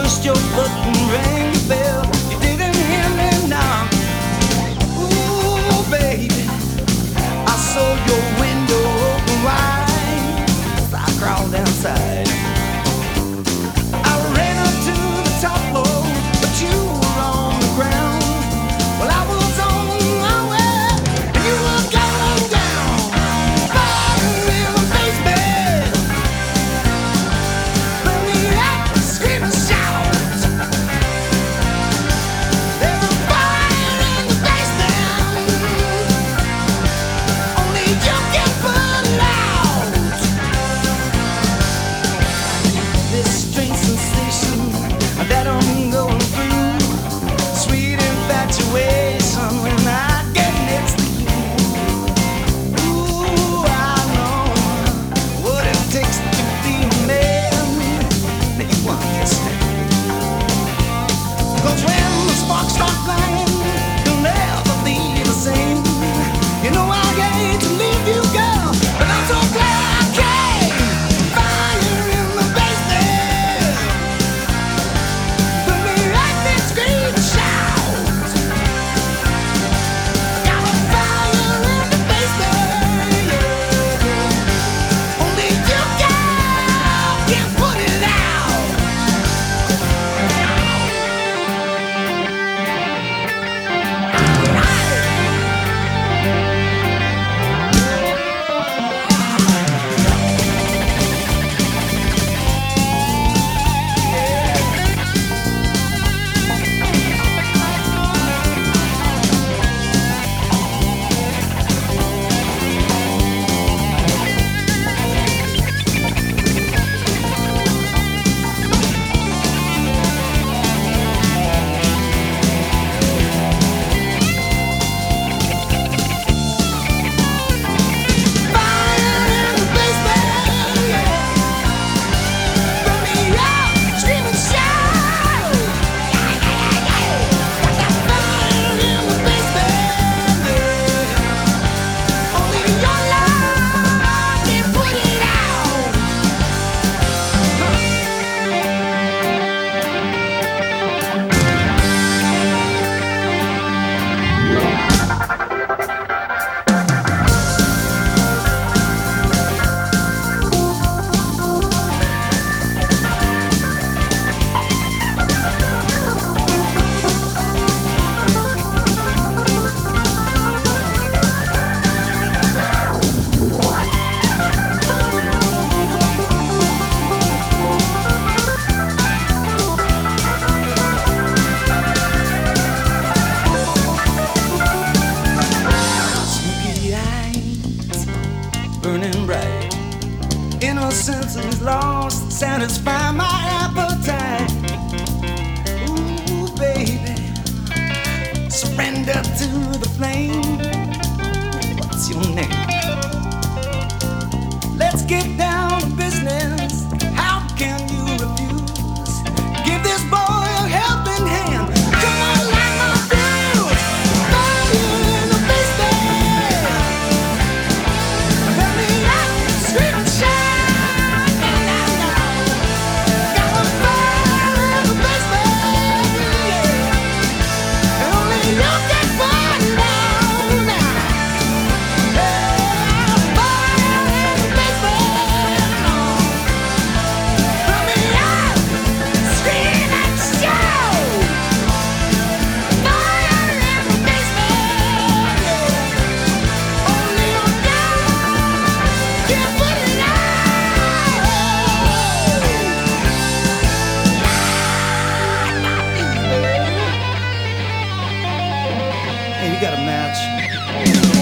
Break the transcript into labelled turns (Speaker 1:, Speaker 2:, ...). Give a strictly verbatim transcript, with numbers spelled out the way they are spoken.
Speaker 1: pushed your button, rang the bell. You didn't hear me knock. Ooh, baby, I saw your window open wide. I crawled outside. I ran up to the top floor, but you were on the ground. Well, I was on my way, and you were going down. Fire in the basement. Burn me up, scream and shout. There's a fire in the basement. Only you can put it out. This strange sensation that I'm going through, sweet infatuation when I get next to you. Ooh, I know what it takes to be a man. Now you understand. 'Cause when the sparks start flying, you'll never be the same. You know I hate to leave you, girl, but I'm so glad I came. Fire in the basement. Put me right there, scream and shout. Got a fire in the basement, yeah. Only you, girl, can put it out. Smoky eyes, burning bright. Innocence is lost, satisfy my appetite. Ooh, baby, surrender to the flame. What's your name? Let's get down to business. How can you refuse? Give this boy a helping hand. Come on, light my fuse. Fire in the basement. Let me out, scream and shout. Got a fire in the basement, yeah. And only you can put it out now. Yeah, fire in the basement. Let me out, scream and shout. Fire in the basement, yeah. Only you can put it out. Hey, you got a match?